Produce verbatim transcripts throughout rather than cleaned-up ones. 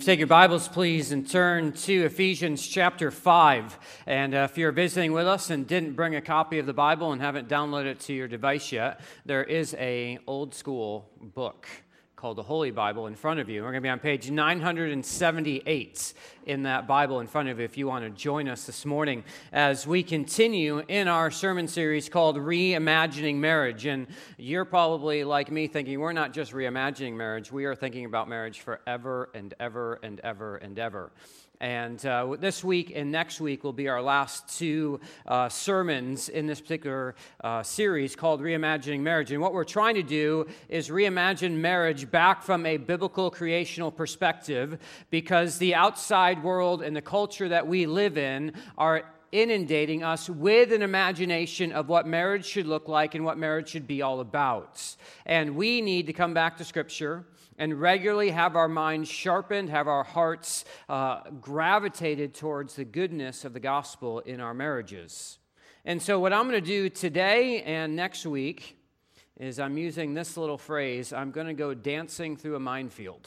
Take your Bibles, please, and turn to Ephesians chapter five. And uh, if you're visiting with us and didn't bring a copy of the Bible and haven't downloaded it to your device yet, there is a old school book called the Holy Bible in front of you. We're going to be on page nine hundred seventy-eight in that Bible in front of you if you want to join us this morning as we continue in our sermon series called Reimagining Marriage. And you're probably like me thinking we're not just reimagining marriage, we are thinking about marriage forever and ever and ever and ever. And uh, this week and next week will be our last two uh, sermons in this particular uh, series called Reimagining Marriage. And what we're trying to do is reimagine marriage back from a biblical creational perspective, because the outside world and the culture that we live in are inundating us with an imagination of what marriage should look like and what marriage should be all about. And we need to come back to Scripture and regularly have our minds sharpened, have our hearts uh, gravitated towards the goodness of the gospel in our marriages. And so what I'm going to do today and next week is I'm using this little phrase, I'm going to go dancing through a minefield.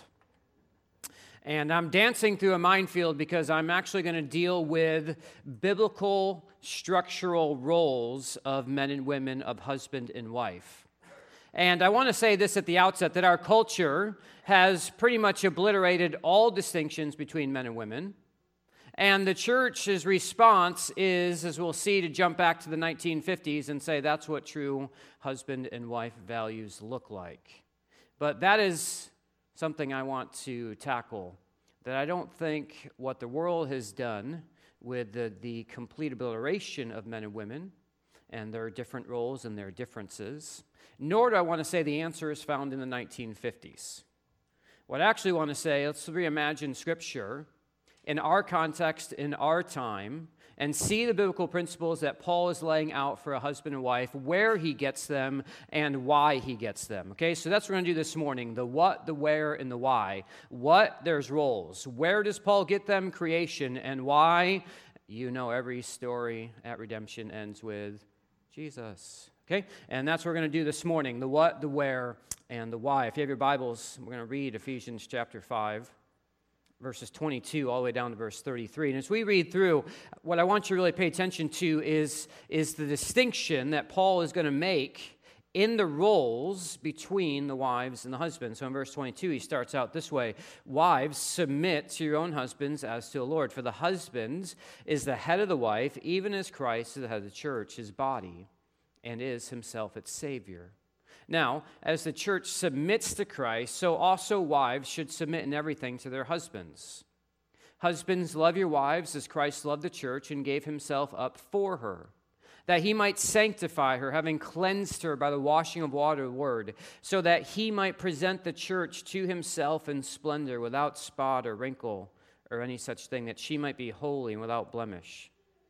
And I'm dancing through a minefield because I'm actually going to deal with biblical structural roles of men and women, of husband and wife. And I want to say this at the outset, that our culture has pretty much obliterated all distinctions between men and women. And the church's response is, as we'll see, to jump back to the nineteen fifties and say that's what true husband and wife values look like. But that is something I want to tackle, that I don't think what the world has done with the, the complete obliteration of men and women and their different roles and their differences, nor do I want to say the answer is found in the nineteen fifties. What I actually want to say, let's reimagine Scripture in our context, in our time, and see the biblical principles that Paul is laying out for a husband and wife, where he gets them and why he gets them. Okay, so that's what we're going to do this morning, the what, the where, and the why. What, there's roles. Where does Paul get them? Creation. And why? You know every story at redemption ends with Jesus. Okay, and that's what we're going to do this morning, the what, the where, and the why. If you have your Bibles, we're going to read Ephesians chapter five, verses twenty-two all the way down to verse thirty-three. And as we read through, what I want you to really pay attention to is, is the distinction that Paul is going to make in the roles between the wives and the husbands. So in verse twenty-two, he starts out this way: Wives, submit to your own husbands as to the Lord. For the husband is the head of the wife, even as Christ is the head of the church, his body, and is himself its Savior. Now, as the church submits to Christ, so also wives should submit in everything to their husbands. Husbands, love your wives as Christ loved the church and gave himself up for her, that he might sanctify her, having cleansed her by the washing of water, the word, so that he might present the church to himself in splendor, without spot or wrinkle or any such thing, that she might be holy and without blemish.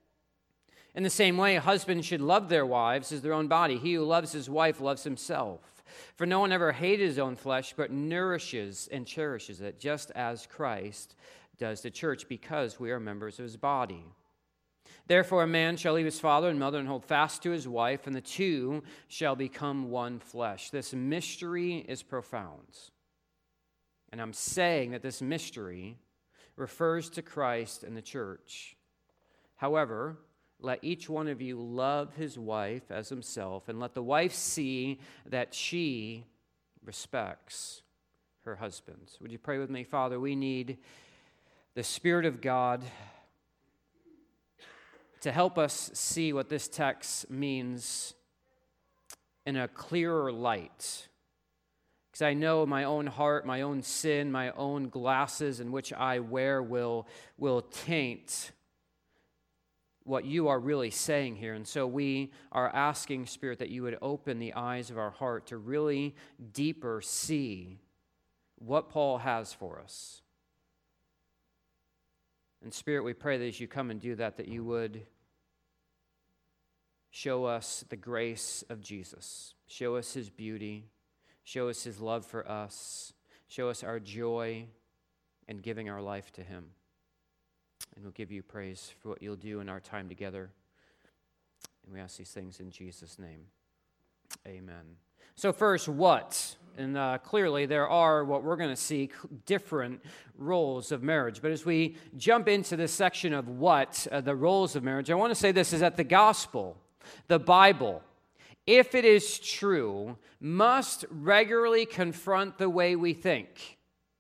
In the same way, husbands should love their wives as their own body. He who loves his wife loves himself. For no one ever hated his own flesh, but nourishes and cherishes it, just as Christ does the church, because we are members of his body. Therefore, a man shall leave his father and mother and hold fast to his wife, and the two shall become one flesh. This mystery is profound. And I'm saying that this mystery refers to Christ and the church. However, let each one of you love his wife as himself, and let the wife see that she respects her husband. Would you pray with me? Father, we need the Spirit of God to help us see what this text means in a clearer light. Because I know my own heart, my own sin, my own glasses in which I wear will, will taint what you are really saying here. And so we are asking, Spirit, that you would open the eyes of our heart to really deeper see what Paul has for us. And Spirit, we pray that as you come and do that, that you would show us the grace of Jesus. Show us his beauty. Show us his love for us. Show us our joy in giving our life to him. And we'll give you praise for what you'll do in our time together. And we ask these things in Jesus' name. Amen. So first, what? And uh, clearly, there are what we're going to see different roles of marriage. But as we jump into this section of what, uh, the roles of marriage, I want to say this is that the gospel, the Bible, if it is true, must regularly confront the way we think.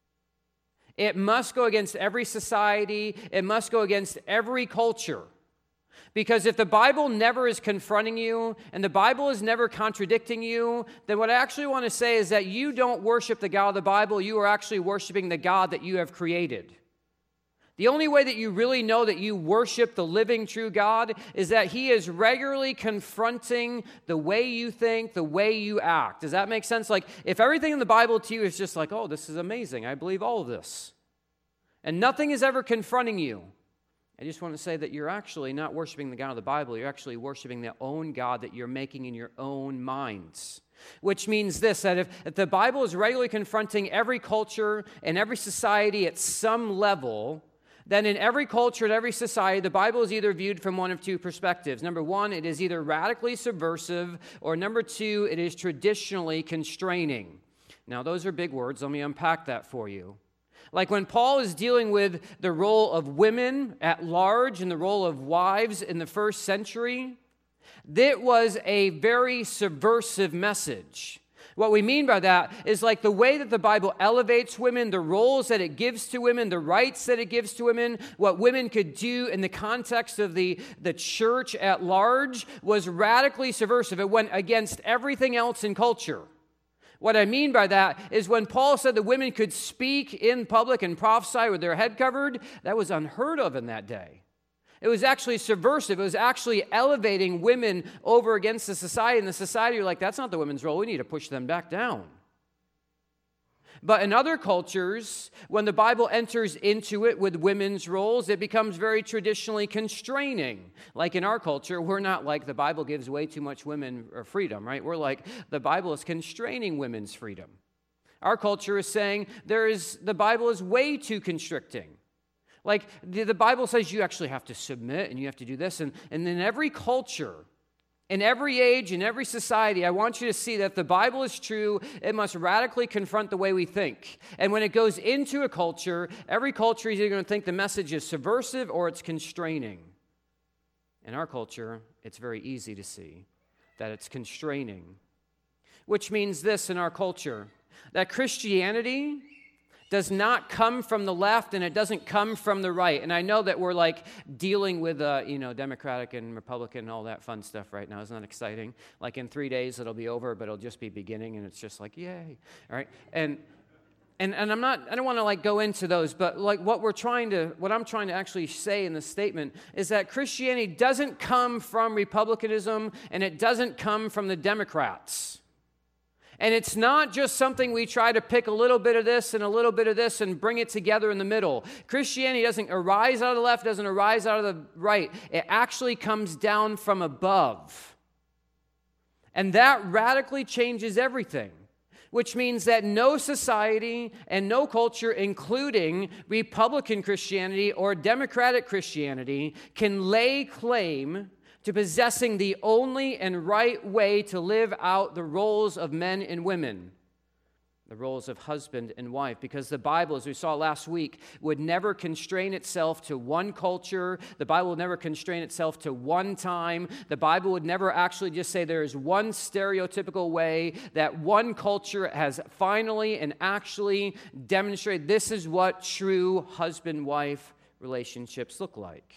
It must go against every society. It must go against every culture. Because if the Bible never is confronting you and the Bible is never contradicting you, then what I actually want to say is that you don't worship the God of the Bible. You are actually worshiping the God that you have created. The only way that you really know that you worship the living, true God is that He is regularly confronting the way you think, the way you act. Does that make sense? Like, if everything in the Bible to you is just like, oh, this is amazing, I believe all of this, and nothing is ever confronting you, I just want to say that you're actually not worshiping the God of the Bible. You're actually worshiping the own God that you're making in your own minds. Which means this, that if, if the Bible is regularly confronting every culture and every society at some level, then in every culture and every society, the Bible is either viewed from one of two perspectives. Number one, it is either radically subversive, or number two, it is traditionally constraining. Now, those are big words. Let me unpack that for you. Like when Paul is dealing with the role of women at large and the role of wives in the first century, that was a very subversive message. What we mean by that is like the way that the Bible elevates women, the roles that it gives to women, the rights that it gives to women, what women could do in the context of the, the church at large was radically subversive. It went against everything else in culture. What I mean by that is when Paul said that women could speak in public and prophesy with their head covered, that was unheard of in that day. It was actually subversive. It was actually elevating women over against the society. And the society were like, that's not the women's role. We need to push them back down. But in other cultures, when the Bible enters into it with women's roles, it becomes very traditionally constraining. Like in our culture, we're not like the Bible gives way too much women freedom, right? We're like the Bible is constraining women's freedom. Our culture is saying there is the Bible is way too constricting. Like the, the Bible says you actually have to submit and you have to do this. And, and in every culture, in every age, in every society, I want you to see that if the Bible is true, it must radically confront the way we think. And when it goes into a culture, every culture is either going to think the message is subversive or it's constraining. In our culture, it's very easy to see that it's constraining. Which means this in our culture, that Christianity does not come from the left and it doesn't come from the right. And I know that we're like dealing with, uh, you know, Democratic and Republican and all that fun stuff right now. Isn't that exciting? Like in three days it'll be over, but it'll just be beginning and it's just like, yay. All right. And and and I'm not, I don't want to like go into those, but like what we're trying to, what I'm trying to actually say in this statement is that Christianity doesn't come from Republicanism and it doesn't come from the Democrats. And it's not just something we try to pick a little bit of this and a little bit of this and bring it together in the middle. Christianity doesn't arise out of the left, doesn't arise out of the right. It actually comes down from above. And that radically changes everything, which means that no society and no culture, including Republican Christianity or Democratic Christianity, can lay claim to possessing the only and right way to live out the roles of men and women, the roles of husband and wife, because the Bible, as we saw last week, would never constrain itself to one culture. The Bible would never constrain itself to one time. The Bible would never actually just say there is one stereotypical way that one culture has finally and actually demonstrated this is what true husband-wife relationships look like.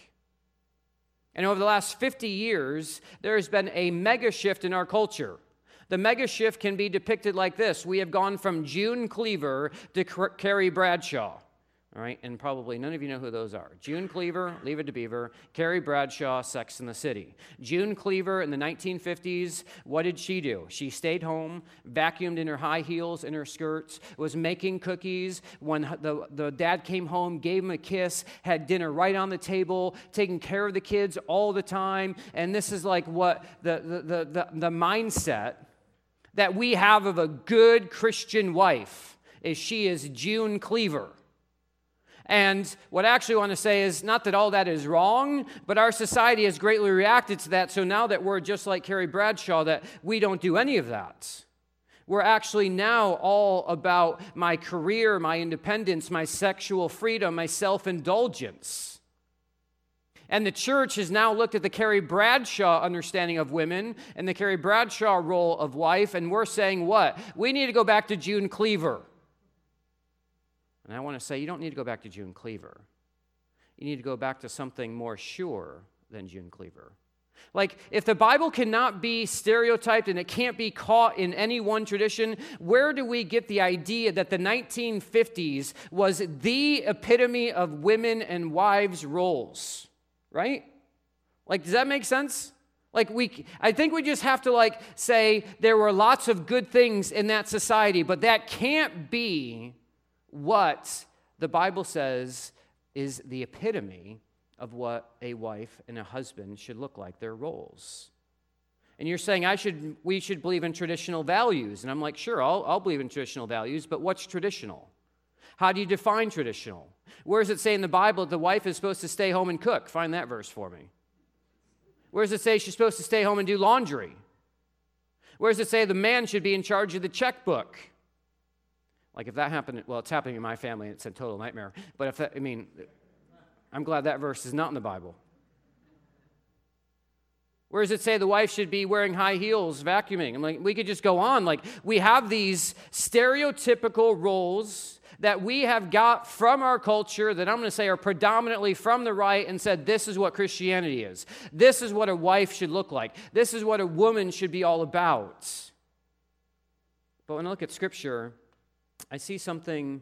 And over the last fifty years, there has been a mega shift in our culture. The mega shift can be depicted like this. We have gone from June Cleaver to Carrie Bradshaw. All right, and probably none of you know who those are. June Cleaver, Leave It to Beaver. Carrie Bradshaw, Sex and the City. June Cleaver in the nineteen fifties, what did she do? She stayed home, vacuumed in her high heels and her skirts, was making cookies. When the, the dad came home, gave him a kiss, had dinner right on the table, taking care of the kids all the time. And this is like what the, the, the, the, the mindset that we have of a good Christian wife is she is June Cleaver. And what I actually want to say is not that all that is wrong, but our society has greatly reacted to that. So now that we're just like Carrie Bradshaw, that we don't do any of that. We're actually now all about my career, my independence, my sexual freedom, my self-indulgence. And the church has now looked at the Carrie Bradshaw understanding of women and the Carrie Bradshaw role of wife, and we're saying what? We need to go back to June Cleaver. And I want to say you don't need to go back to June Cleaver. You need to go back to something more sure than June Cleaver. Like, if the Bible cannot be stereotyped and it can't be caught in any one tradition, where do we get the idea that the nineteen fifties was the epitome of women and wives' roles? Right? Like, does that make sense? Like, we, I think we just have to, like, say there were lots of good things in that society, but that can't be what the Bible says is the epitome of what a wife and a husband should look like, their roles. And you're saying I should, we should believe in traditional values. And I'm like, sure, I'll, I'll believe in traditional values, but what's traditional? How do you define traditional? Where does it say in the Bible that the wife is supposed to stay home and cook? Find that verse for me. Where does it say she's supposed to stay home and do laundry? Where does it say the man should be in charge of the checkbook? Like if that happened, well, it's happening in my family, and it's a total nightmare. But if that, I mean... I'm glad that verse is not in the Bible. Where does it say the wife should be wearing high heels, vacuuming? I'm like, we could just go on. Like, we have these stereotypical roles that we have got from our culture that I'm going to say are predominantly from the right and said, this is what Christianity is. This is what a wife should look like. This is what a woman should be all about. But when I look at Scripture, I see something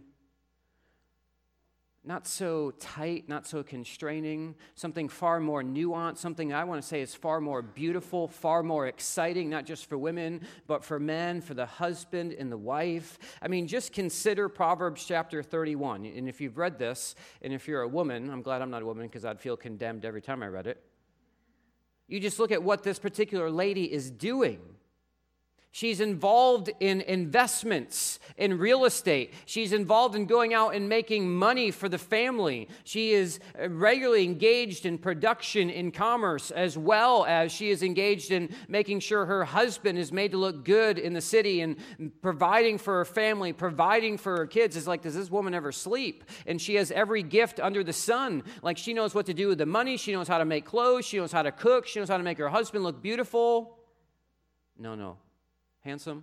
not so tight, not so constraining, something far more nuanced, something I want to say is far more beautiful, far more exciting, not just for women, but for men, for the husband and the wife. I mean, just consider Proverbs chapter thirty-one. And if you've read this, and if you're a woman, I'm glad I'm not a woman because I'd feel condemned every time I read it. You just look at what this particular lady is doing. She's involved in investments in real estate. She's involved in going out and making money for the family. She is regularly engaged in production, in commerce, as well as she is engaged in making sure her husband is made to look good in the city and providing for her family, providing for her kids. It's like, does this woman ever sleep? And she has every gift under the sun. Like, she knows what to do with the money. She knows how to make clothes. She knows how to cook. She knows how to make her husband look beautiful. No, no. Handsome.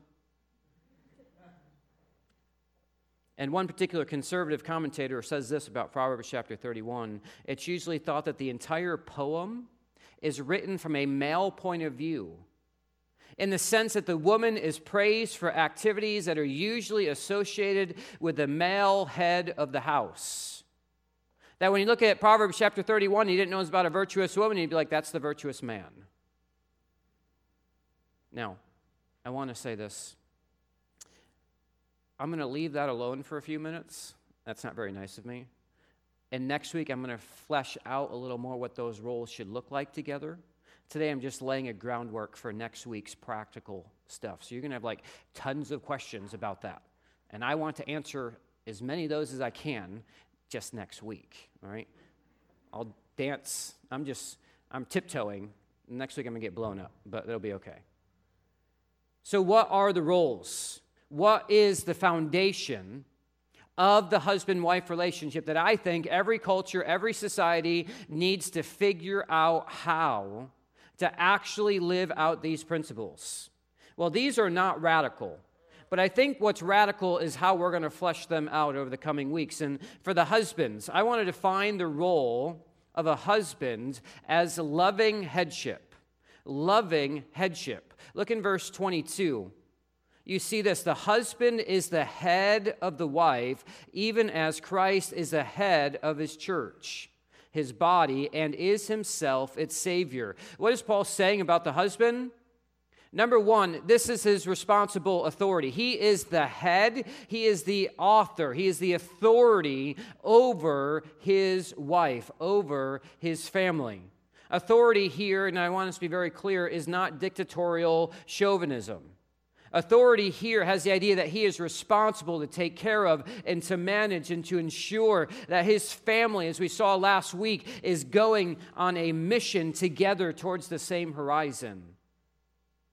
And one particular conservative commentator says this about Proverbs chapter thirty-one. It's usually thought that the entire poem is written from a male point of view, in the sense that the woman is praised for activities that are usually associated with the male head of the house. That when you look at Proverbs chapter thirty-one, you didn't know it was about a virtuous woman, you'd be like, that's the virtuous man. Now, I want to say this. I'm going to leave that alone for a few minutes. That's not very nice of me. And next week, I'm going to flesh out a little more what those roles should look like together. Today, I'm just laying a groundwork for next week's practical stuff. So you're going to have like tons of questions about that. And I want to answer as many of those as I can just next week, all right? I'll dance. I'm just, I'm tiptoeing. Next week, I'm going to get blown up, but it'll be okay. So what are the roles? What is the foundation of the husband-wife relationship that I think every culture, every society needs to figure out how to actually live out these principles? Well, these are not radical, but I think what's radical is how we're going to flesh them out over the coming weeks. And for the husbands, I want to define the role of a husband as loving headship. Loving headship. Look in verse twenty-two. You see this, the husband is the head of the wife, even as Christ is the head of his church, his body, and is himself its Savior. What is Paul saying about the husband? Number one, this is his responsible authority. He is the head. He is the author. He is the authority over his wife, over his family. Authority here, and I want us to be very clear, is not dictatorial chauvinism. Authority here has the idea that he is responsible to take care of and to manage and to ensure that his family, as we saw last week, is going on a mission together towards the same horizon.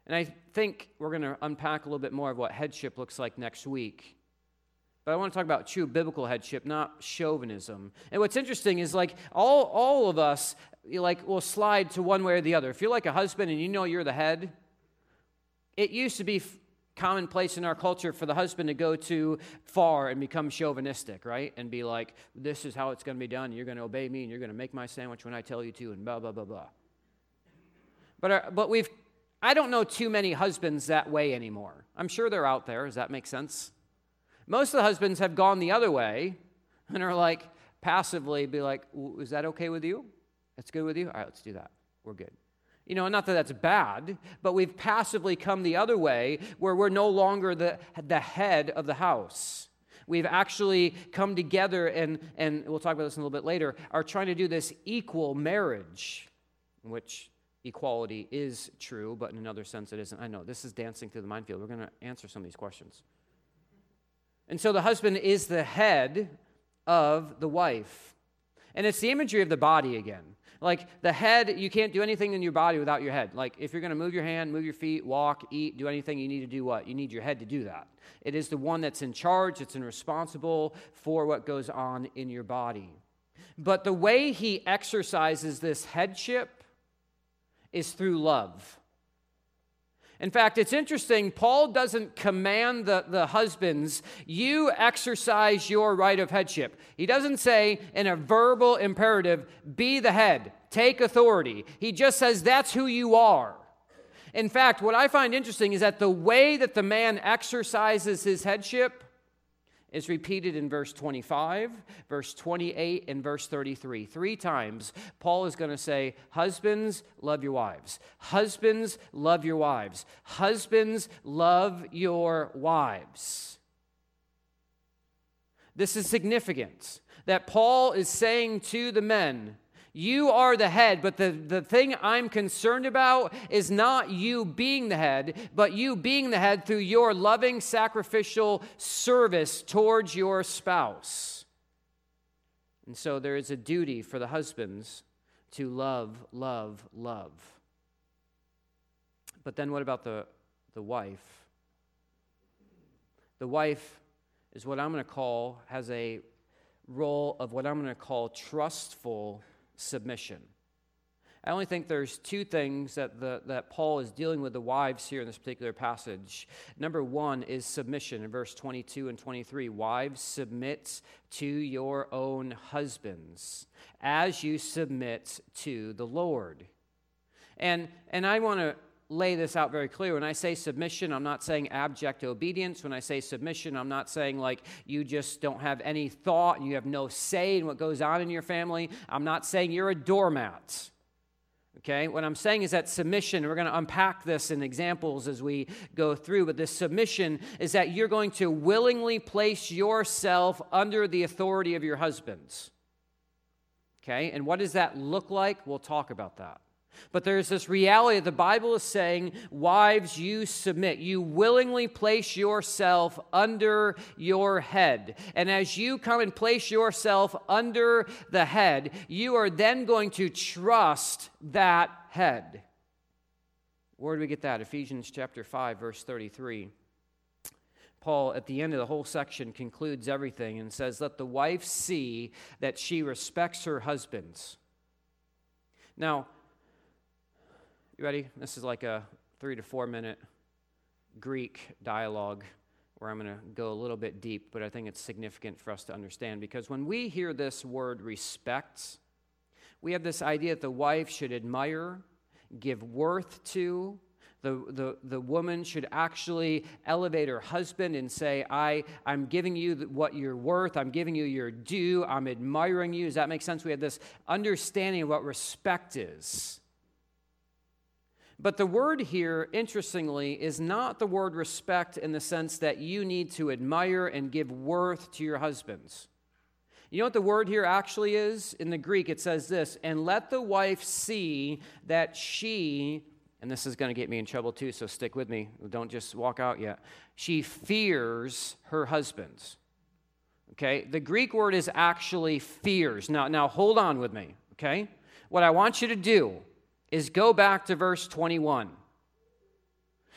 And I think we're going to unpack a little bit more of what headship looks like next week. But I want to talk about true biblical headship, not chauvinism. And what's interesting is like all, all of us you like will slide to one way or the other. If you're like a husband and you know you're the head, it used to be f- commonplace in our culture for the husband to go too far and become chauvinistic, right? And be like, this is how it's going to be done. You're going to obey me and you're going to make my sandwich when I tell you to and blah, blah, blah, blah. But, our, but we've, I don't know too many husbands that way anymore. I'm sure they're out there. Does that make sense? Most of the husbands have gone the other way and are like passively be like, is that okay with you? That's good with you? All right, let's do that. We're good. You know, not that that's bad, but we've passively come the other way where we're no longer the, the head of the house. We've actually come together and, and we'll talk about this in a little bit later, are trying to do this equal marriage, in which equality is true, but in another sense it isn't. I know, this is dancing through the minefield. We're going to answer some of these questions. And so the husband is the head of the wife. And it's the imagery of the body again. Like the head, you can't do anything in your body without your head. Like if you're going to move your hand, move your feet, walk, eat, do anything, you need to do what? You need your head to do that. It is the one that's in charge, it's responsible for what goes on in your body. But the way he exercises this headship is through love. In fact, it's interesting, Paul doesn't command the, the husbands, you exercise your right of headship. He doesn't say in a verbal imperative, be the head, take authority. He just says that's who you are. In fact, what I find interesting is that the way that the man exercises his headship is repeated in verse twenty-five, verse twenty-eight, and verse thirty-three. Three times, Paul is going to say, husbands, love your wives. Husbands, love your wives. Husbands, love your wives. This is significant, that Paul is saying to the men, you are the head, but the, the thing I'm concerned about is not you being the head, but you being the head through your loving, sacrificial service towards your spouse. And so there is a duty for the husbands to love, love, love. But then what about the, the wife? The wife is what I'm going to call, has a role of what I'm going to call trustful submission. I only think there's two things that the, that Paul is dealing with the wives here in this particular passage. Number one is submission in verse twenty-two and twenty-three. Wives, submit to your own husbands as you submit to the Lord. And, and I want to lay this out very clear. When I say submission, I'm not saying abject obedience. When I say submission, I'm not saying like you just don't have any thought and you have no say in what goes on in your family. I'm not saying you're a doormat. Okay? What I'm saying is that submission, we're going to unpack this in examples as we go through, but this submission is that you're going to willingly place yourself under the authority of your husbands. Okay? And what does that look like? We'll talk about that. But there's this reality that the Bible is saying, wives, you submit. You willingly place yourself under your head. And as you come and place yourself under the head, you are then going to trust that head. Where do we get that? Ephesians chapter five, verse thirty-three. Paul, at the end of the whole section, concludes everything and says, let the wife see that she respects her husbands. Now, you ready? This is like a three to four minute Greek dialogue where I'm going to go a little bit deep, but I think it's significant for us to understand because when we hear this word respect, we have this idea that the wife should admire, give worth to. The, the, the woman should actually elevate her husband and say, I, I'm giving you what you're worth. I'm giving you your due. I'm admiring you. Does that make sense? We have this understanding of what respect is. But the word here, interestingly, is not the word respect in the sense that you need to admire and give worth to your husbands. You know what the word here actually is? In the Greek, it says this, and let the wife see that she, and this is going to get me in trouble too, so stick with me. Don't just walk out yet. She fears her husband. Okay? The Greek word is actually fears. Now, now hold on with me, okay? What I want you to do is go back to verse twenty-one.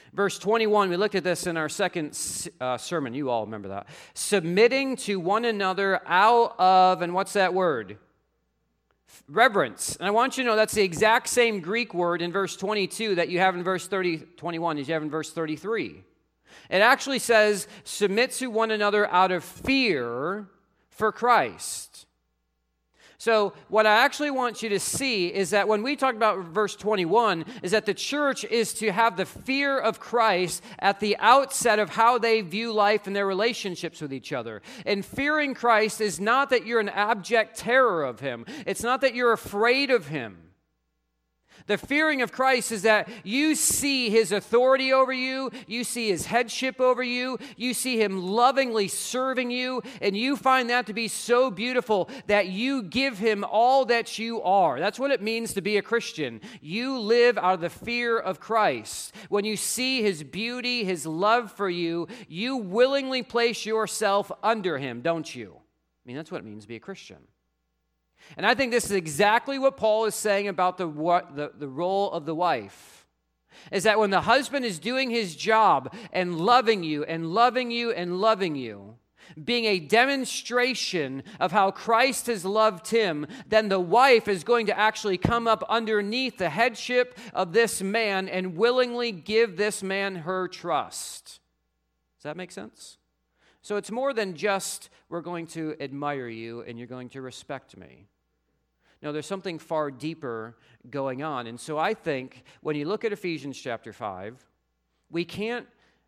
Verse twenty-one, we looked at this in our second uh, sermon. You all remember that. Submitting to one another out of, and what's that word? Reverence. And I want you to know that's the exact same Greek word in verse twenty-two that you have in verse thirty, twenty-one as you have in verse thirty-three. It actually says, submit to one another out of fear for Christ. So what I actually want you to see is that when we talk about verse twenty-one, is that the church is to have the fear of Christ at the outset of how they view life and their relationships with each other. And fearing Christ is not that you're in abject terror of him. It's not that you're afraid of him. The fearing of Christ is that you see his authority over you, you see his headship over you, you see him lovingly serving you, and you find that to be so beautiful that you give him all that you are. That's what it means to be a Christian. You live out of the fear of Christ. When you see his beauty, his love for you, you willingly place yourself under him, don't you? I mean, that's what it means to be a Christian. And I think this is exactly what Paul is saying about the, what, the, the role of the wife. Is that when the husband is doing his job and loving you and loving you and loving you, being a demonstration of how Christ has loved him, then the wife is going to actually come up underneath the headship of this man and willingly give this man her trust. Does that make sense? So it's more than just, we're going to admire you and you're going to respect me. No, there's something far deeper going on. And so I think when you look at Ephesians chapter five, we can't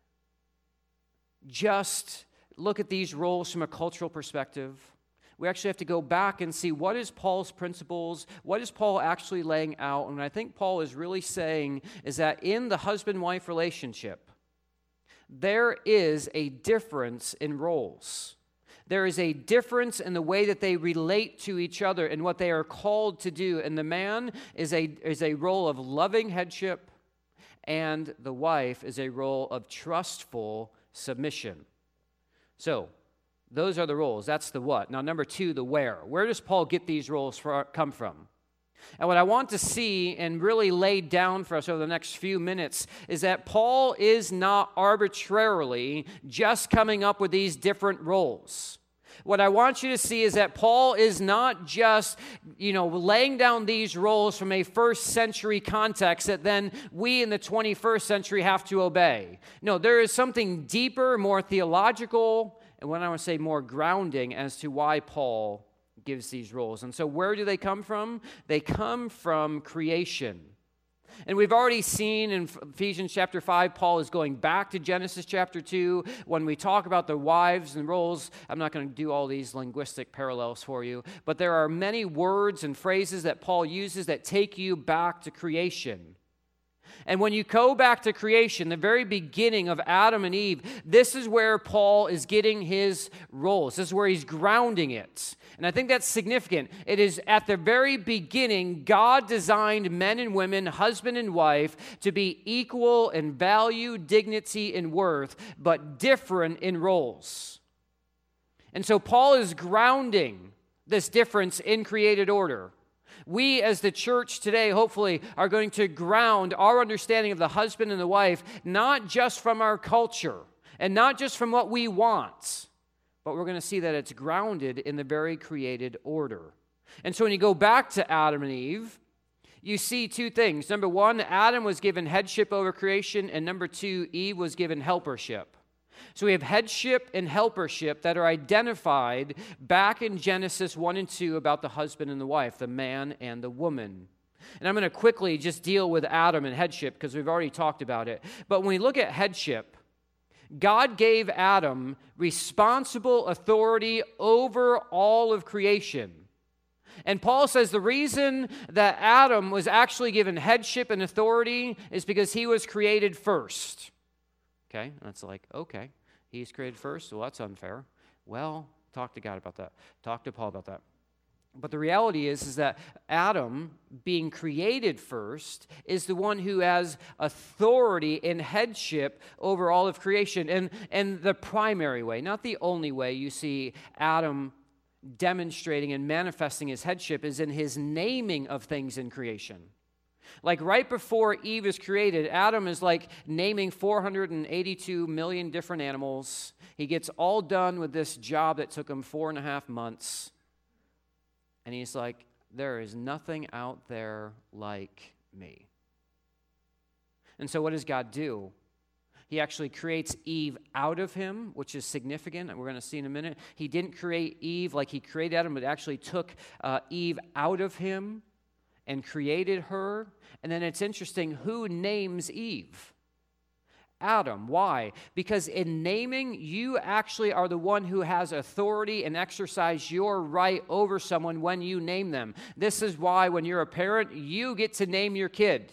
just look at these roles from a cultural perspective. We actually have to go back and see what is Paul's principles, what is Paul actually laying out. And what I think Paul is really saying is that in the husband-wife relationship, there is a difference in roles. There is a difference in the way that they relate to each other and what they are called to do. And the man is a, is a role of loving headship, and the wife is a role of trustful submission. So, those are the roles. That's the what. Now, number two, the where. Where does Paul get these roles for, come from? And what I want to see and really lay down for us over the next few minutes is that Paul is not arbitrarily just coming up with these different roles. What I want you to see is that Paul is not just, you know, laying down these roles from a first century context that then we in the twenty-first century have to obey. No, there is something deeper, more theological, and what I want to say more grounding as to why Paul gives these roles. And so where do they come from? They come from creation. And we've already seen in Ephesians chapter five, Paul is going back to Genesis chapter two. When we talk about the wives and roles, I'm not going to do all these linguistic parallels for you, but there are many words and phrases that Paul uses that take you back to creation. And when you go back to creation, the very beginning of Adam and Eve, this is where Paul is getting his roles. This is where he's grounding it. And I think that's significant. It is at the very beginning, God designed men and women, husband and wife, to be equal in value, dignity, and worth, but different in roles. And so Paul is grounding this difference in created order. We as the church today, hopefully, are going to ground our understanding of the husband and the wife, not just from our culture and not just from what we want, but we're going to see that it's grounded in the very created order. And so when you go back to Adam and Eve, you see two things. Number one, Adam was given headship over creation, and number two, Eve was given helpership. So we have headship and helpership that are identified back in Genesis one and two about the husband and the wife, the man and the woman. And I'm going to quickly just deal with Adam and headship because we've already talked about it. But when we look at headship, God gave Adam responsible authority over all of creation. And Paul says the reason that Adam was actually given headship and authority is because he was created first. Okay, that's like, okay, he's created first, well, that's unfair. Well, talk to God about that. Talk to Paul about that. But the reality is, is that Adam, being created first, is the one who has authority and headship over all of creation. And, and the primary way, not the only way you see Adam demonstrating and manifesting his headship is in his naming of things in creation. Like right before Eve is created, Adam is like naming four hundred eighty-two million different animals. He gets all done with this job that took him four and a half months. And he's like, there is nothing out there like me. And so what does God do? He actually creates Eve out of him, which is significant, and we're going to see in a minute. He didn't create Eve like he created Adam, but actually took uh, Eve out of him and created her. And then it's interesting, who names Eve? Adam. Why? Because in naming, you actually are the one who has authority and exercise your right over someone when you name them. This is why when you're a parent, you get to name your kid.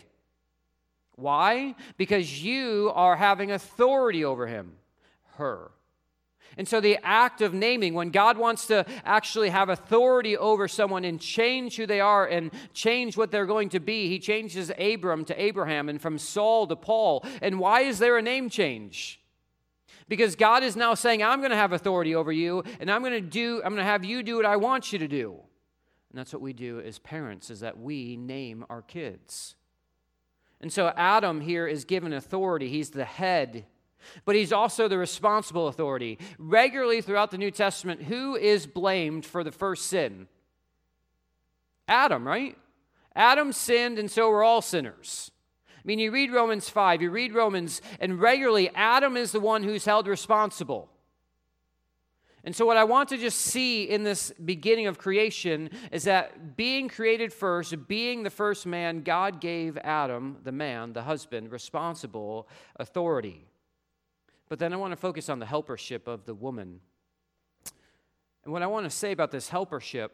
Why? Because you are having authority over him, her. And so the act of naming, when God wants to actually have authority over someone and change who they are and change what they're going to be, he changes Abram to Abraham and from Saul to Paul. And why is there a name change? Because God is now saying, I'm going to have authority over you, and I'm going to do, I'm going to have you do what I want you to do. And that's what we do as parents, is that we name our kids. And so Adam here is given authority. He's the head, but he's also the responsible authority. Regularly throughout the New Testament, who is blamed for the first sin? Adam, right? Adam sinned, and so we're all sinners. I mean, you read Romans five, you read Romans, and regularly Adam is the one who's held responsible. And so what I want to just see in this beginning of creation is that being created first, being the first man, God gave Adam, the man, the husband, responsible authority. But then I want to focus on the helpership of the woman. And what I want to say about this helpership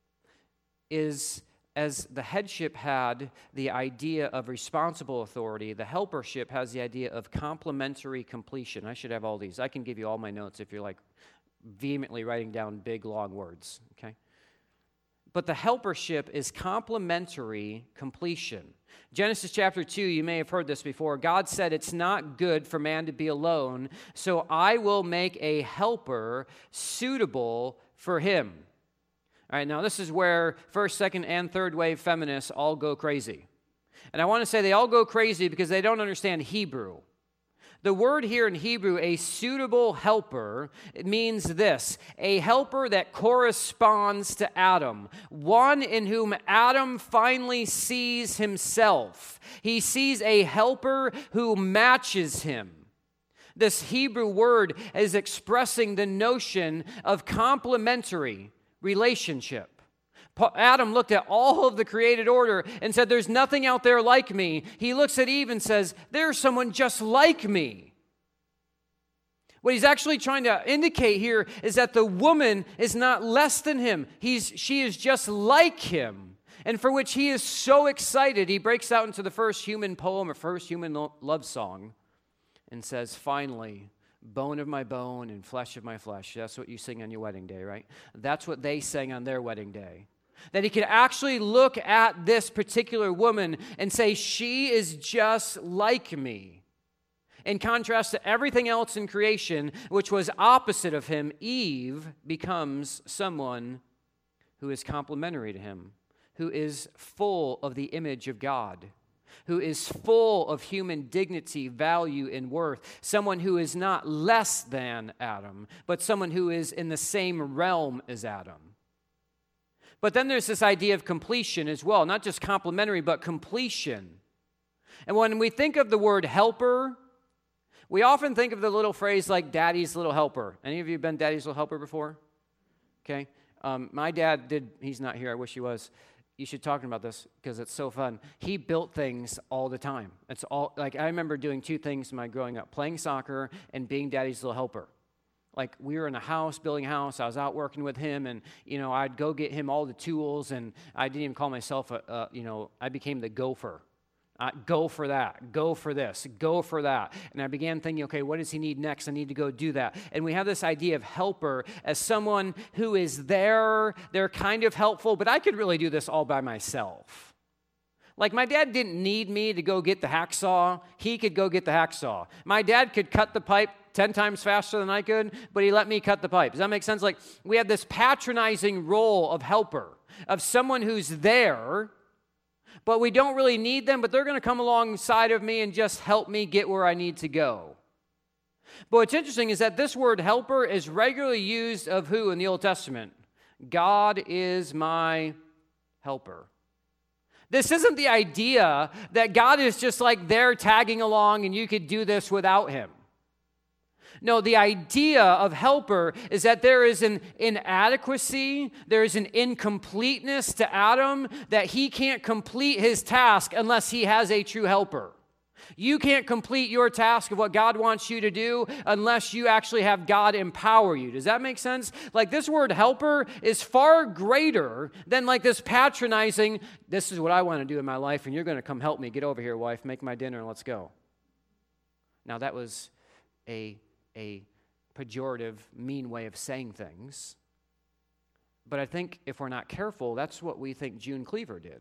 is, as the headship had the idea of responsible authority, the helpership has the idea of complementary completion. I should have all these. I can give you all my notes if you're like vehemently writing down big, long words, okay? But the helpership is complementary completion. Genesis chapter two, you may have heard this before. God said, it's not good for man to be alone, so I will make a helper suitable for him. All right, now this is where first, second, and third wave feminists all go crazy. And I want to say they all go crazy because they don't understand Hebrew. The word here in Hebrew, a suitable helper, it means this: a helper that corresponds to Adam, one in whom Adam finally sees himself. He sees a helper who matches him. This Hebrew word is expressing the notion of complementary relationship. Adam looked at all of the created order and said, there's nothing out there like me. He looks at Eve and says, there's someone just like me. What he's actually trying to indicate here is that the woman is not less than him. He's, she is just like him, and for which he is so excited. He breaks out into the first human poem or first human love song and says, finally, bone of my bone and flesh of my flesh. That's what you sing on your wedding day, right? That's what they sang on their wedding day. That he could actually look at this particular woman and say, she is just like me. In contrast to everything else in creation, which was opposite of him, Eve becomes someone who is complementary to him, who is full of the image of God, who is full of human dignity, value, and worth, someone who is not less than Adam, but someone who is in the same realm as Adam. But then there's this idea of completion as well, not just complementary, but completion. And when we think of the word helper, we often think of the little phrase like daddy's little helper. Any of you been daddy's little helper before? Okay. Um, my dad did, he's not here, I wish he was. You should talk to him about this because it's so fun. He built things all the time. It's all, like I remember doing two things in my growing up, playing soccer and being daddy's little helper. Like, we were in a house, building a house. I was out working with him, and, you know, I'd go get him all the tools, and I didn't even call myself, a, a you know, I became the gopher. Uh, go for that. Go for this. Go for that. And I began thinking, okay, what does he need next? I need to go do that. And we have this idea of helper as someone who is there. They're kind of helpful, but I could really do this all by myself. Like, my dad didn't need me to go get the hacksaw. He could go get the hacksaw. My dad could cut the pipe ten times faster than I could, but he let me cut the pipe. Does that make sense? Like, we have this patronizing role of helper, of someone who's there, but we don't really need them, but they're going to come alongside of me and just help me get where I need to go. But what's interesting is that this word helper is regularly used of who in the Old Testament? God is my helper. This isn't the idea that God is just like there tagging along and you could do this without him. No, the idea of helper is that there is an inadequacy, there is an incompleteness to Adam, that he can't complete his task unless he has a true helper. You can't complete your task of what God wants you to do unless you actually have God empower you. Does that make sense? Like, this word helper is far greater than like this patronizing, this is what I want to do in my life and you're going to come help me. Get over here, wife, make my dinner and let's go. Now, that was a a pejorative, mean way of saying things. But I think if we're not careful, that's what we think June Cleaver did.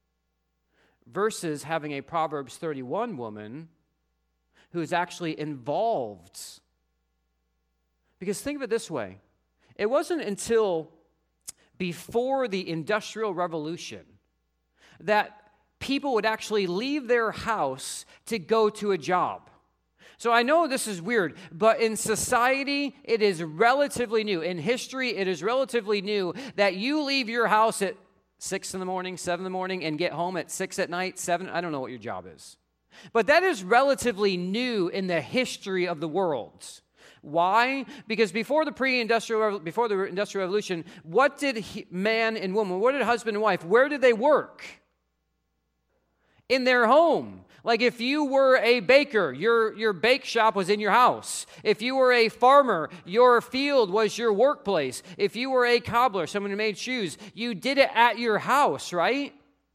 Versus having a Proverbs thirty-one woman who is actually involved. Because think of it this way. It wasn't until before the Industrial Revolution that people would actually leave their house to go to a job. So I know this is weird, but in society, it is relatively new. In history, it is relatively new that you leave your house at six in the morning, seven in the morning, and get home at six at night, seven. I don't know what your job is. But that is relatively new in the history of the world. Why? Because before the pre-industrial, before the Industrial Revolution, what did he, man and woman, what did husband and wife, where did they work? In their home. Like if you were a baker, your, your bake shop was in your house. If you were a farmer, your field was your workplace. If you were a cobbler, someone who made shoes, you did it at your house, right?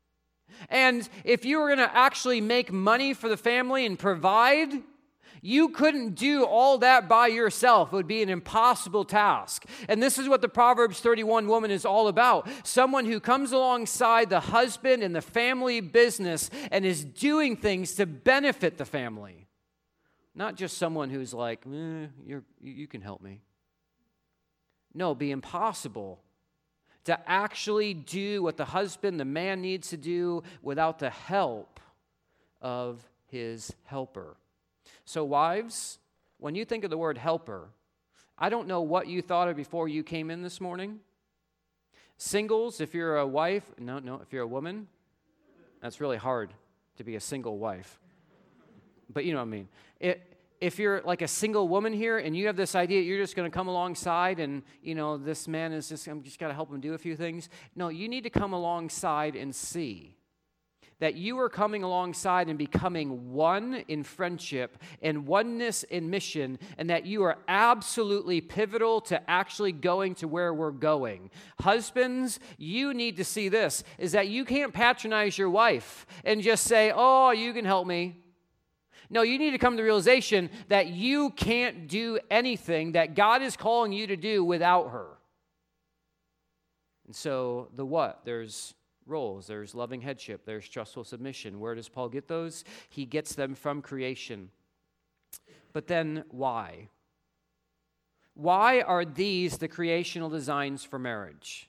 And if you were going to actually make money for the family and provide, you couldn't do all that by yourself. It would be an impossible task. And this is what the Proverbs thirty-one woman is all about. Someone who comes alongside the husband in the family business and is doing things to benefit the family. Not just someone who's like, eh, you're, you can help me. No, it'd be impossible to actually do what the husband, the man needs to do without the help of his helper. So wives, when you think of the word helper, I don't know what you thought of before you came in this morning. Singles, if you're a wife, no, no, if you're a woman, that's really hard to be a single wife. But you know what I mean. It, if you're like a single woman here and you have this idea you're just going to come alongside and, you know, this man is just, I'm just got to help him do a few things. No, you need to come alongside and see that you are coming alongside and becoming one in friendship and oneness in mission, and that you are absolutely pivotal to actually going to where we're going. Husbands, you need to see this, is that you can't patronize your wife and just say, oh, you can help me. No, you need to come to the realization that you can't do anything that God is calling you to do without her. And so the what? There's roles. There's loving headship. There's trustful submission. Where does Paul get those? He gets them from creation. But then why? Why are these the creational designs for marriage?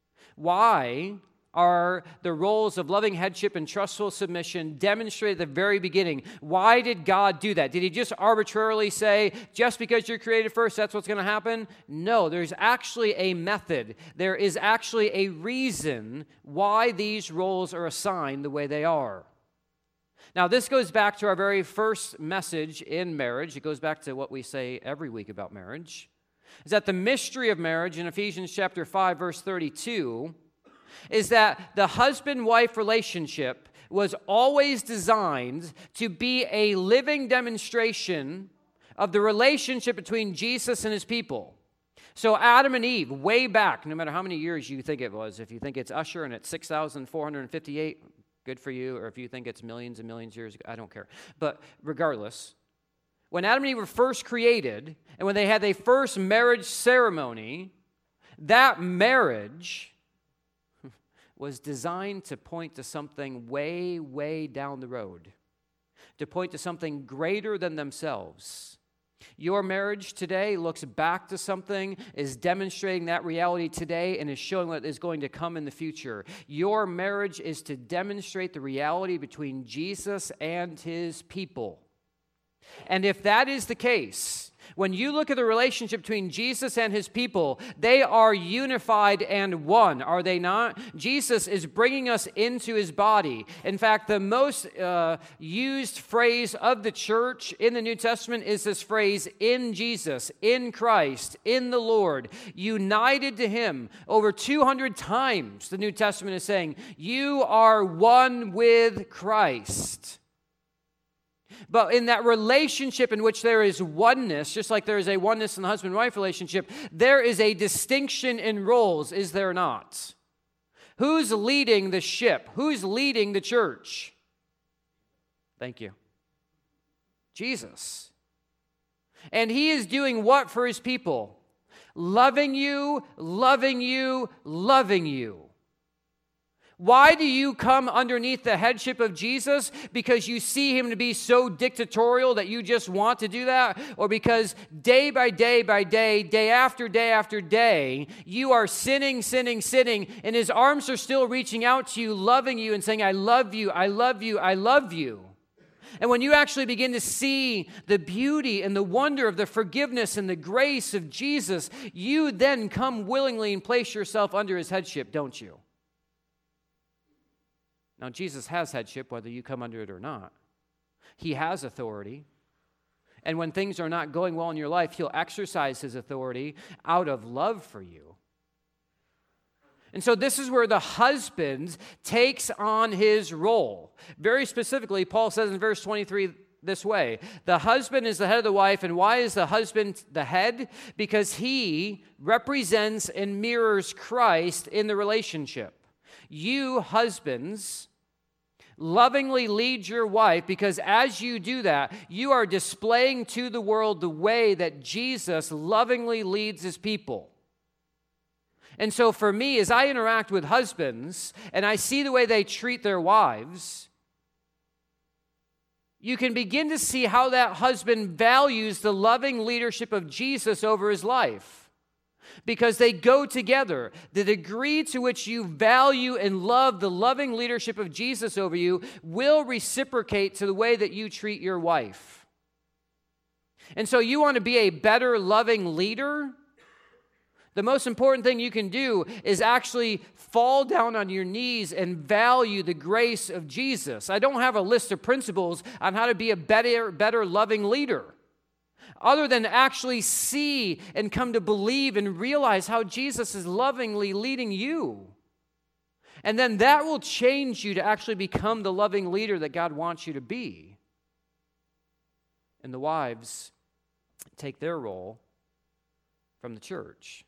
Why are the roles of loving headship and trustful submission demonstrated at the very beginning? Why did God do that? Did he just arbitrarily say, just because you're created first, that's what's going to happen? No, there's actually a method. There is actually a reason why these roles are assigned the way they are. Now, this goes back to our very first message in marriage. It goes back to what we say every week about marriage. Is that the mystery of marriage in Ephesians chapter five, verse thirty-two, is that the husband-wife relationship was always designed to be a living demonstration of the relationship between Jesus and his people. So Adam and Eve, way back, no matter how many years you think it was, if you think it's Usher and it's six thousand four hundred fifty-eight, good for you, or if you think it's millions and millions of years ago, I don't care. But regardless, when Adam and Eve were first created, and when they had their first marriage ceremony, that marriage was designed to point to something way, way down the road, to point to something greater than themselves. Your marriage today looks back to something, is demonstrating that reality today, and is showing what is going to come in the future. Your marriage is to demonstrate the reality between Jesus and his people. And if that is the case, when you look at the relationship between Jesus and his people, they are unified and one, are they not? Jesus is bringing us into his body. In fact, the most uh, used phrase of the church in the New Testament is this phrase, in Jesus, in Christ, in the Lord, united to him. Over two hundred times the New Testament is saying, you are one with Christ. But in that relationship in which there is oneness, just like there is a oneness in the husband-wife relationship, there is a distinction in roles, is there not? Who's leading the ship? Who's leading the church? Thank you. Jesus. And he is doing what for his people? Loving you, loving you, loving you. Why do you come underneath the headship of Jesus? Because you see him to be so dictatorial that you just want to do that? Or because day by day by day, day after day after day, you are sinning, sinning, sinning, and his arms are still reaching out to you, loving you and saying, I love you, I love you, I love you. And when you actually begin to see the beauty and the wonder of the forgiveness and the grace of Jesus, you then come willingly and place yourself under his headship, don't you? Now, Jesus has headship, whether you come under it or not. He has authority. And when things are not going well in your life, he'll exercise his authority out of love for you. And so this is where the husband takes on his role. Very specifically, Paul says in verse twenty-three this way, the husband is the head of the wife, and why is the husband the head? Because he represents and mirrors Christ in the relationship. You husbands lovingly lead your wife, because as you do that, you are displaying to the world the way that Jesus lovingly leads his people. And so for me, as I interact with husbands and I see the way they treat their wives, you can begin to see how that husband values the loving leadership of Jesus over his life. Because they go together. The degree to which you value and love the loving leadership of Jesus over you will reciprocate to the way that you treat your wife. And so you want to be a better loving leader? The most important thing you can do is actually fall down on your knees and value the grace of Jesus. I don't have a list of principles on how to be a better, better loving leader, other than actually see and come to believe and realize how Jesus is lovingly leading you. And then that will change you to actually become the loving leader that God wants you to be. And the wives take their role from the church.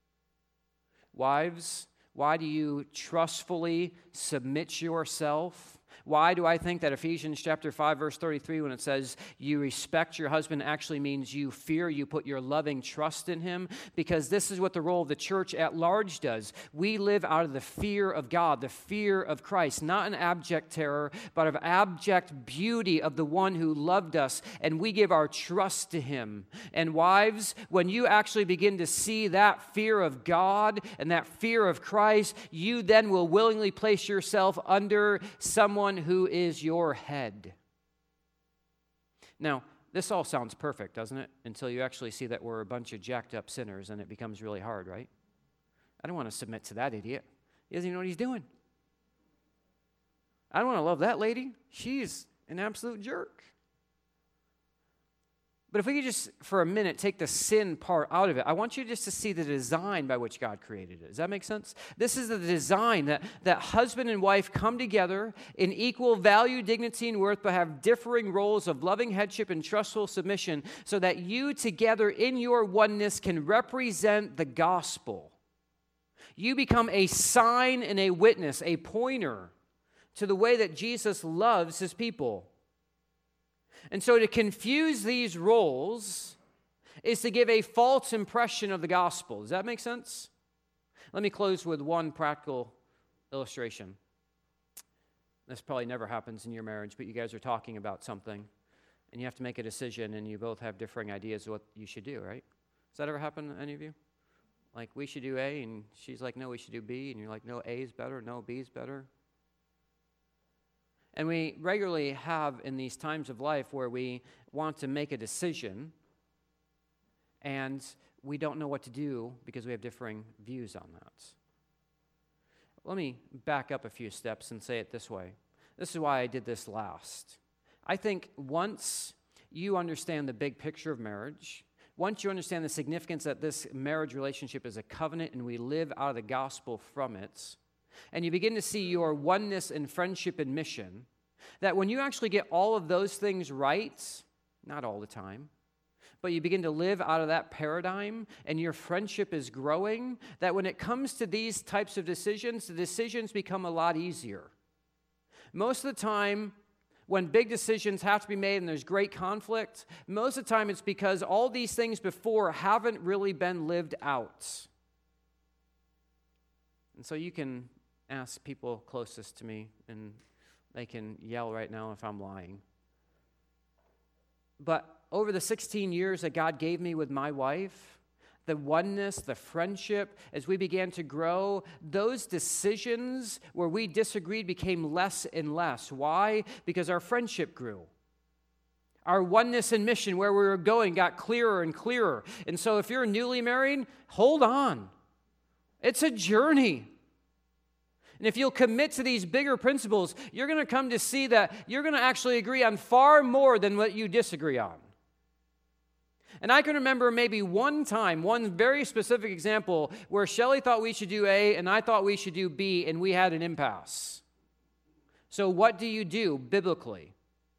Wives, why do you trustfully submit yourself? Why do I think that Ephesians chapter five, verse thirty-three, when it says you respect your husband, actually means you fear, you put your loving trust in him? Because this is what the role of the church at large does. We live out of the fear of God, the fear of Christ, not an abject terror, but of abject beauty of the one who loved us, and we give our trust to him. And wives, when you actually begin to see that fear of God and that fear of Christ, you then will willingly place yourself under someone who is your head. Now, this all sounds perfect, doesn't it? Until you actually see that we're a bunch of jacked up sinners, and it becomes really hard, right? I don't want to submit to that idiot. He doesn't even know what he's doing. I don't want to love that lady. She's an absolute jerk. But if we could just, for a minute, take the sin part out of it, I want you just to see the design by which God created it. Does that make sense? This is the design that, that husband and wife come together in equal value, dignity, and worth, but have differing roles of loving headship and trustful submission, so that you together in your oneness can represent the gospel. You become a sign and a witness, a pointer to the way that Jesus loves his people. And so to confuse these roles is to give a false impression of the gospel. Does that make sense? Let me close with one practical illustration. This probably never happens in your marriage, but you guys are talking about something. and you have to make a decision, and you both have differing ideas of what you should do, right? Does that ever happen to any of you? Like, we should do A, and she's like, no, we should do B, and you're like, no, A is better, no, B is better. And we regularly have in these times of life where we want to make a decision, and we don't know what to do because we have differing views on that. Let me back up a few steps and say it this way. This is why I did this last. I think once you understand the big picture of marriage, once you understand the significance that this marriage relationship is a covenant and we live out of the gospel from it, and you begin to see your oneness in friendship and mission, that when you actually get all of those things right, not all the time, but you begin to live out of that paradigm and your friendship is growing, that when it comes to these types of decisions, the decisions become a lot easier. Most of the time, when big decisions have to be made and there's great conflict, most of the time it's because all these things before haven't really been lived out. And so you can ask people closest to me, and they can yell right now if I'm lying. But over the sixteen years that God gave me with my wife, the oneness, the friendship, as we began to grow, those decisions where we disagreed became less and less. Why? Because our friendship grew. Our oneness and mission, where we were going, got clearer and clearer. And so if you're newly married, hold on. It's a journey. And if you'll commit to these bigger principles, you're going to come to see that you're going to actually agree on far more than what you disagree on. And I can remember maybe one time, one very specific example, where Shelley thought we should do A and I thought we should do B, and we had an impasse. So what do you do biblically?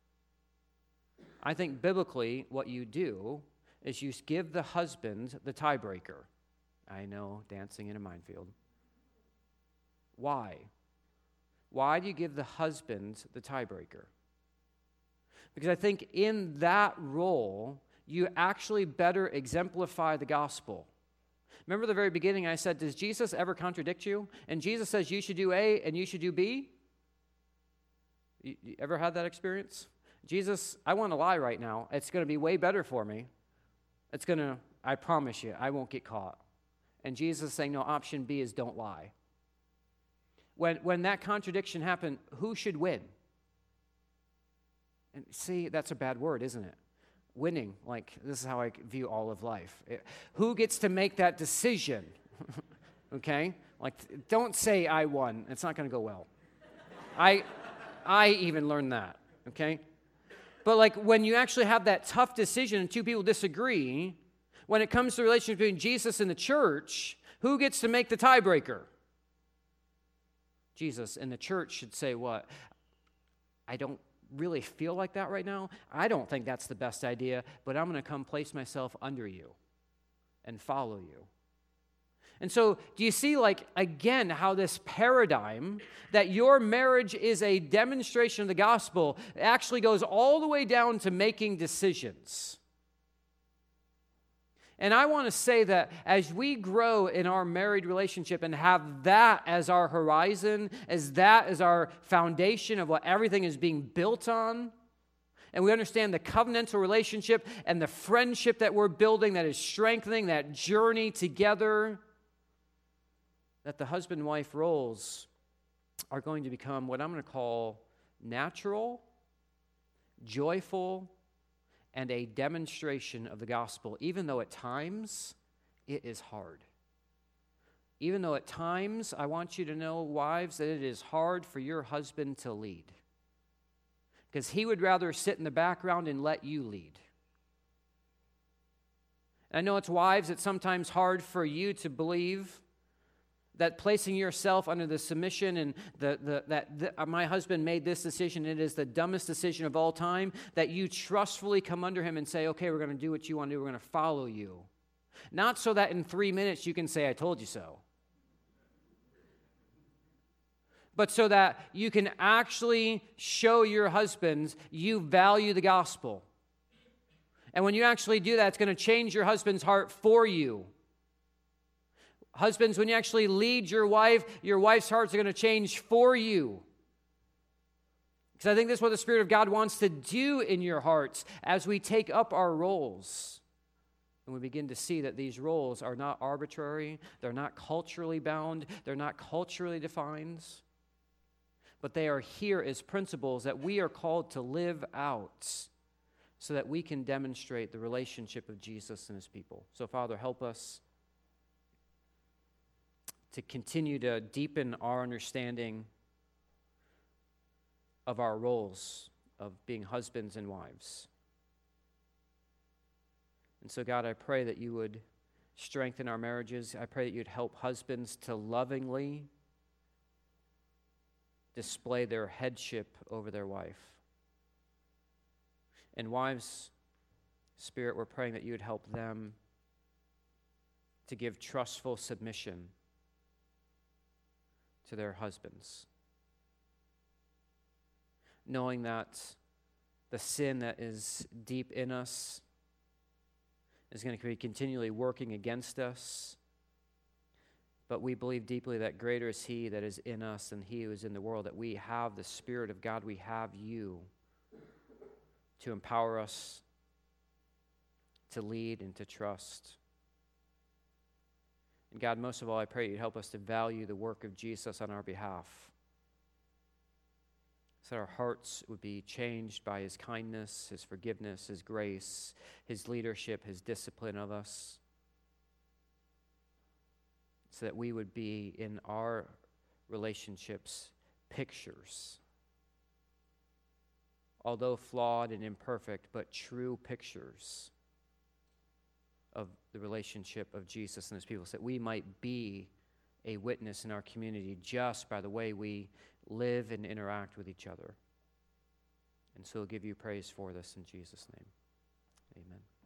I think biblically what you do is you give the husband the tiebreaker. I know, dancing in a minefield. Why? Why do you give the husband the tiebreaker? Because I think in that role, you actually better exemplify the gospel. Remember the very beginning I said, does Jesus ever contradict you? And Jesus says you should do A and you should do B? You, you ever had that experience? Jesus, I want to lie right now. It's going to be way better for me. It's going to, I promise you, I won't get caught. And Jesus is saying, no, option B is don't lie. When, when that contradiction happened, who should win? And see, that's a bad word, isn't it? Winning, like this is how I view all of life. It, who gets to make that decision? Okay? Like, don't say I won. It's not going to go well. I, I even learned that, okay? But like when you actually have that tough decision and two people disagree, when it comes to the relationship between Jesus and the church, who gets to make the tiebreaker? Jesus. And the church should say what? I don't really feel like that right now. I don't think that's the best idea, but I'm going to come place myself under you and follow you. And so do you see, like, again, how this paradigm that your marriage is a demonstration of the gospel actually goes all the way down to making decisions. And I want to say that as we grow in our married relationship and have that as our horizon, as that as our foundation of what everything is being built on, and we understand the covenantal relationship and the friendship that we're building that is strengthening that journey together, that the husband-wife roles are going to become what I'm going to call natural, joyful, and a demonstration of the gospel, even though at times it is hard. Even though at times, I want you to know, wives, that it is hard for your husband to lead. Because he would rather sit in the background and let you lead. I know it's wives, it's sometimes hard for you to believe that placing yourself under the submission and the, the, that the, uh, my husband made this decision, it is the dumbest decision of all time, that you trustfully come under him and say, okay, we're going to do what you want to do, we're going to follow you. Not so that in three minutes you can say, I told you so. But so that you can actually show your husbands you value the gospel. And when you actually do that, it's going to change your husband's heart for you. Husbands, when you actually lead your wife, your wife's hearts are going to change for you. Because I think that's what the Spirit of God wants to do in your hearts as we take up our roles. And we begin to see that these roles are not arbitrary, they're not culturally bound, they're not culturally defined, but they are here as principles that we are called to live out so that we can demonstrate the relationship of Jesus and his people. So, Father, help us to continue to deepen our understanding of our roles of being husbands and wives. And so, God, I pray that you would strengthen our marriages. I pray that you'd help husbands to lovingly display their headship over their wife. And wives, Spirit, we're praying that you would help them to give trustful submission to their husbands, knowing that the sin that is deep in us is going to be continually working against us. But we believe deeply that greater is he that is in us than he who is in the world, that we have the Spirit of God, we have you to empower us to lead and to trust. And God, most of all, I pray you'd help us to value the work of Jesus on our behalf, so that our hearts would be changed by his kindness, his forgiveness, his grace, his leadership, his discipline of us, so that we would be in our relationships pictures, although flawed and imperfect, but true pictures of the relationship of Jesus and his people, so that we might be a witness in our community just by the way we live and interact with each other. And so we'll give you praise for this in Jesus' name. Amen.